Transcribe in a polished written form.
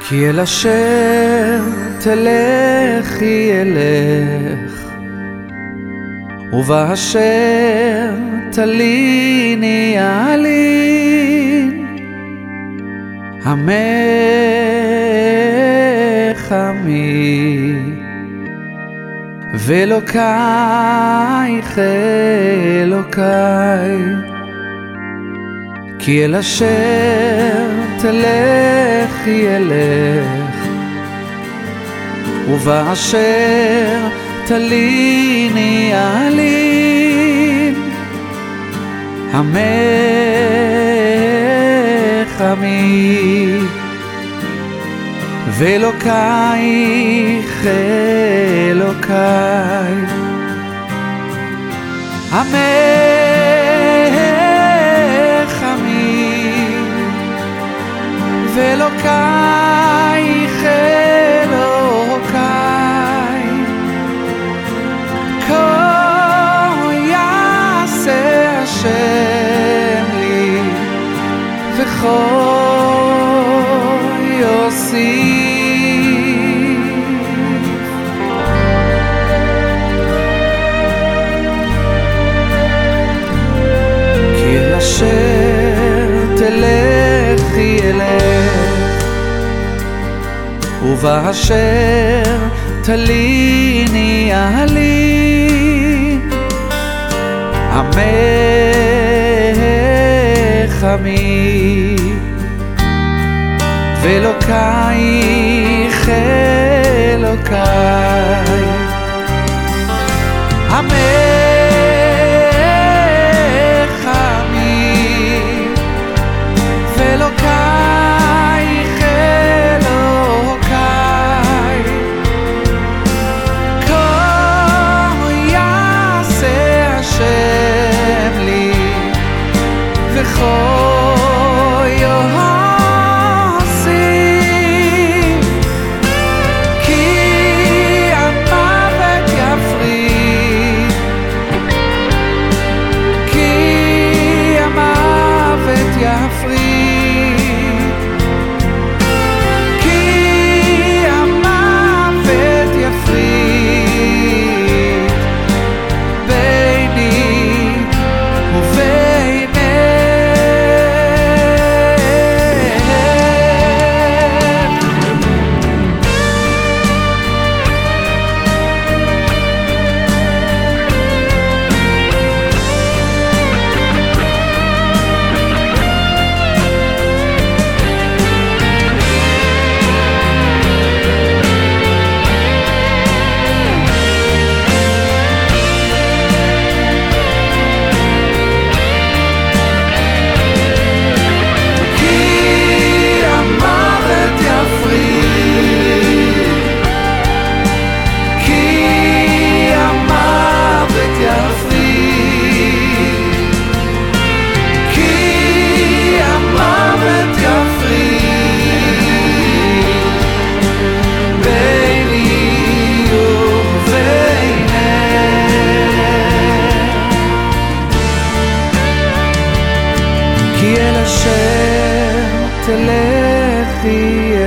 כי אל אשר תלכי אלך, ובאשר תליני אלין. עמך עמי ואלוקייך אלוקי. כי אל אשר תלכי אלך, ובאשר תליני אלין. עמך עמי ואלוקייך אלוקי. עמך עמי ואלוקייך אלוקי. כה יעשה השם לי וכה יוסיף. כי אל אשר תלכי אלך, ובאשר תליני אלין. עמך עמי ואלוקייך אלוקי. עמך עמי ואלוקייך אלוקי. כה יעשה השם לי וכה כי אל אשר תלכי